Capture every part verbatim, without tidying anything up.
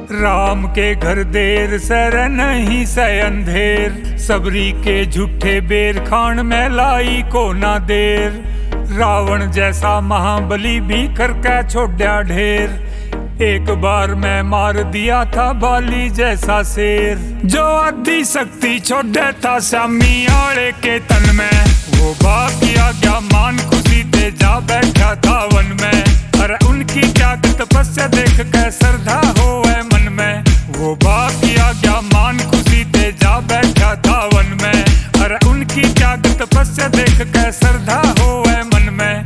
राम के घर देर सर नहीं सै अंधेर, सबरी के झूठे बेर खान में लाई को ना देर। रावण जैसा महाबली भी करके छोड़ा ढेर, एक बार मैं मार दिया था बाली जैसा शेर। जो आदि शक्ति छोड़े था श्यामी आड़े के तन में, वो बाप की आज्ञा मान खुशी ते जा बैठा था वन में। अरे उनकी त्याग तपस्या देख के श्रद्धा होवे मन में, वो बाप की आज्ञा मान खुशी ते जा बैठा था वन में। अरे उनकी त्याग तपस्या देख के श्रद्धा होवे मन में।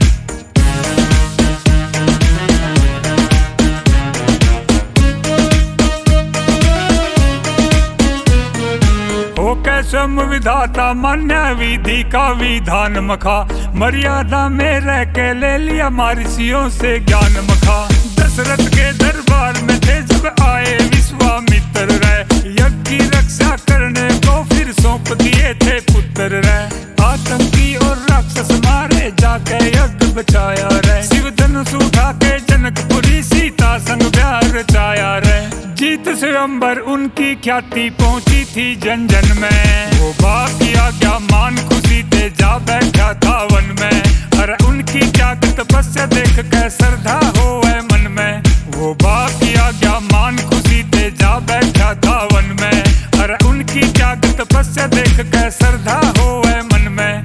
स्वयं विधाता मान्य विधि का विधान मखा, मर्यादा में रह के ले लिया महर्षियों से ज्ञान मखा। दशरथ के दरबार में थे जब आए विश्वामित्र रहे, यज्ञ की रक्षा करने को फिर सौंप दिए थे पुत्र रहे। आतंकी और राक्षस मारे जाके यज्ञ बचाया रहे, शिव धनुष उठा के जनकपुरी सीता संग प्यार रचाया रहे। जीत स्वयंवर उनकी ख्याति पहुंची थी जन जन में, वो बाप की आज्ञा मान खुशी ते जा बैठा था वन में। अरे उनकी त्याग तपस्या देख के श्रद्धा होवे मन में, वो बाप की आज्ञा मान खुशी ते जा बैठा था वन में। अरे उनकी त्याग तपस्या देख के श्रद्धा होवे मन में।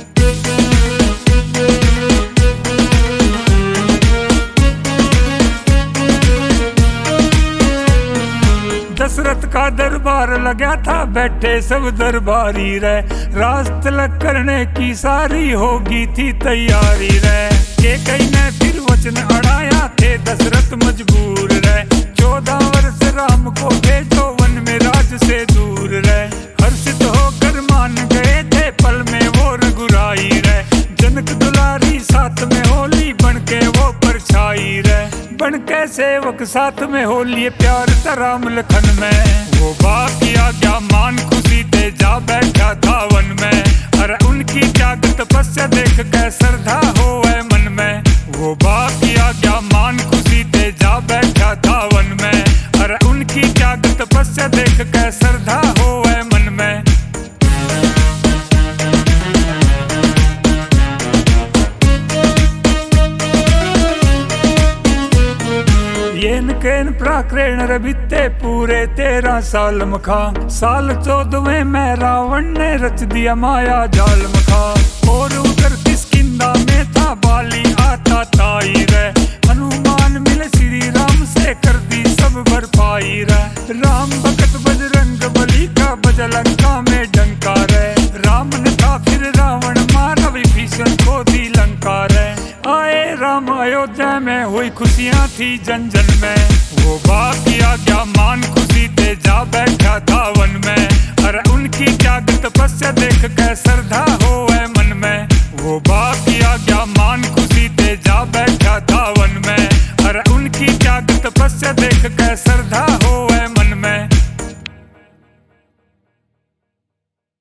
दशरथ का दरबार लगा था बैठे सब दरबारी रे, राज तिलक करने की सारी होगी थी तैयारी रे। के कई ने फिर वचन अड़ाया थे दशरथ मजबूर रे, चौदह वर्ष राम को भेजो वन में राज से दूर रे। हर्षित होकर मान गए थे पल में वो रघुराई रे, जनक दुलारी साथ में होली बन के वो परछाई रे। बन के सेवक साथ में होली प्यार राम लखन में, वो बाप की आज्ञा मान खुशी ते जा बैठा था वन में। अरे उनकी त्याग तपस्या देख के श्रद्धा होवे मन में, वो बाप की आज्ञा मान खुशी ते जा बैठा था वन में। अरे उनकी त्याग तपस्या देख के श्रद्धा होवे मन में। येन केन प्राक्रेण रबिते पूरे तेरह साल मखा, साल चौदहवें में रावण ने रच दिया माया जाल मखा। और उधर किष्किंधा में था बाली आता ताई रे, हनुमान मिले श्री राम से कर दी सब भरपाई रे। राम भगत बजरंग बली का बजा लंका में डंका रे, राम ने था फिर रावण मारा विभीषण को दी लंका रे। आए राम अयोध्या में हुई खुशियाँ थी जन जन में, वो बाप की आज्ञा मान खुशी ते जा बैठा था वन में। अरे उनकी त्याग तपस्या देख के श्रद्धा होवे मन में, वो बाप की आज्ञा मान खुशी ते जा बैठा था वन में। अरे उनकी त्याग तपस्या देख के श्रद्धा हो